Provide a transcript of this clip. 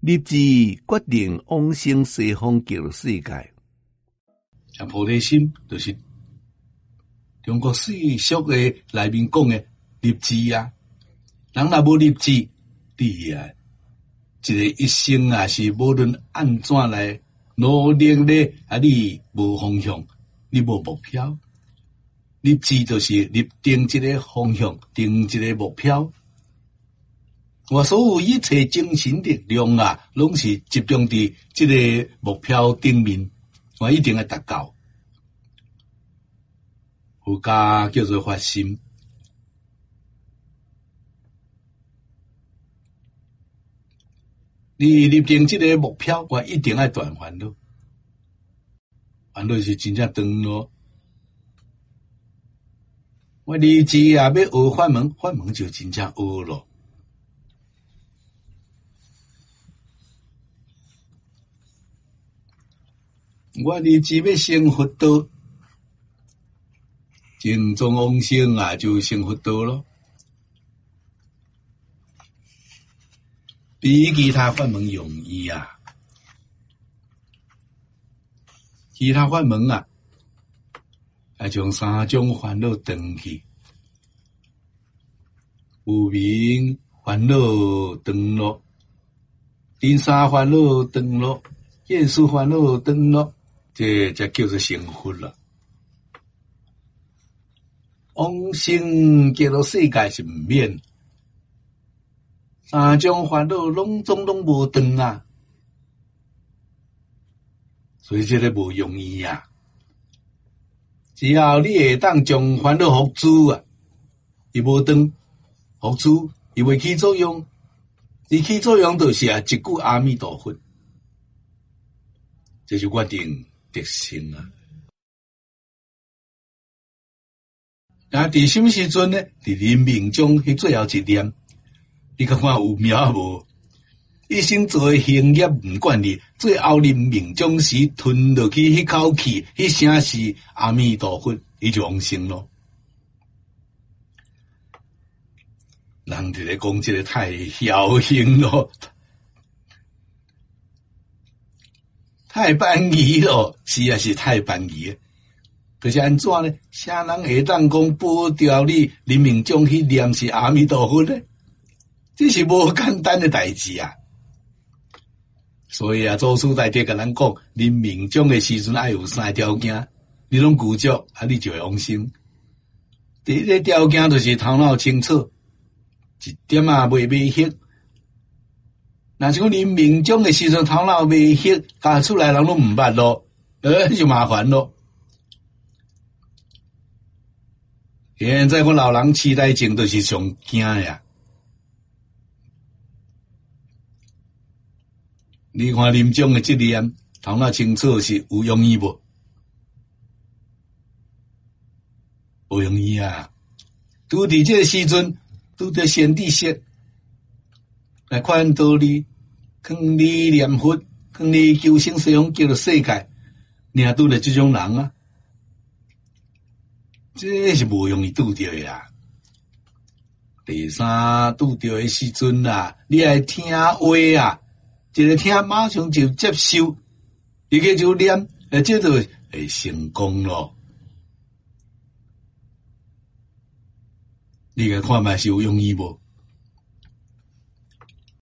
立志决定往生西方极乐世界。 啊，菩提心就是中国世俗的内面讲的立志啊。人若无立志，你啊，一个一生啊是无论安怎来努力咧，啊，你无方向，你无目标。立志就是立定一个方向，定一个目标。我所有一切精神力量啊，拢是集中伫这个目标顶面，我一定要达到。佛家叫做发心。你立定这个目标，我一定要断烦恼。烦恼是真正长咯。我立志啊，要学法门，法门就真正学咯。我立志要成佛道，正宗往生啊，就成佛道咯。比其他法门容易啊，其他法门啊，要将三种烦恼断去，无明烦恼断落，第三烦恼断落，见思烦恼断落，这才叫做成佛了。往生极乐世界是唔免。三种烦恼拢无断啊，所以这个无容易啊。只要你会当将烦恼付诸啊，伊无断，付诸伊会起作用，伊起作用就是啊，一句阿弥陀佛，这就决定得成啊。啊，伫什么时阵呢？伫你命中迄最后一念。你看看有苗无？一生做的行业唔管你，最后你命中时吞落去迄口气，迄声是阿弥陀佛，伊就往生咯。人伫咧讲这个太侥幸咯，太办仪咯，是啊是太办仪。可是安怎呢？啥人会当讲保掉你命中迄念是阿弥陀佛呢？这是无简单的代志啊！所以啊，祖师大德甲咱讲，你命中的时阵要有三条件，你拢具足，啊，你就会往生。第一个条件就是头脑清楚，一点啊袂迷惑。若是讲你命中的时阵头脑迷惑，教出来人拢唔捌咯，就麻烦咯。现在我老人痴呆症都是上惊呀。你看临终的这念，头脑清楚是有容易无？不容易啊！拄伫这个时阵，拄着先知识来看道理，劝你念佛，劝你求生西方极乐世界，你也拄着这种人啊，这是无容易拄着的啊。第三，拄着的时阵啊，你爱听话啊。一个听马上就接受，一个就念，这就会成功咯。你个看嘛是有容易无？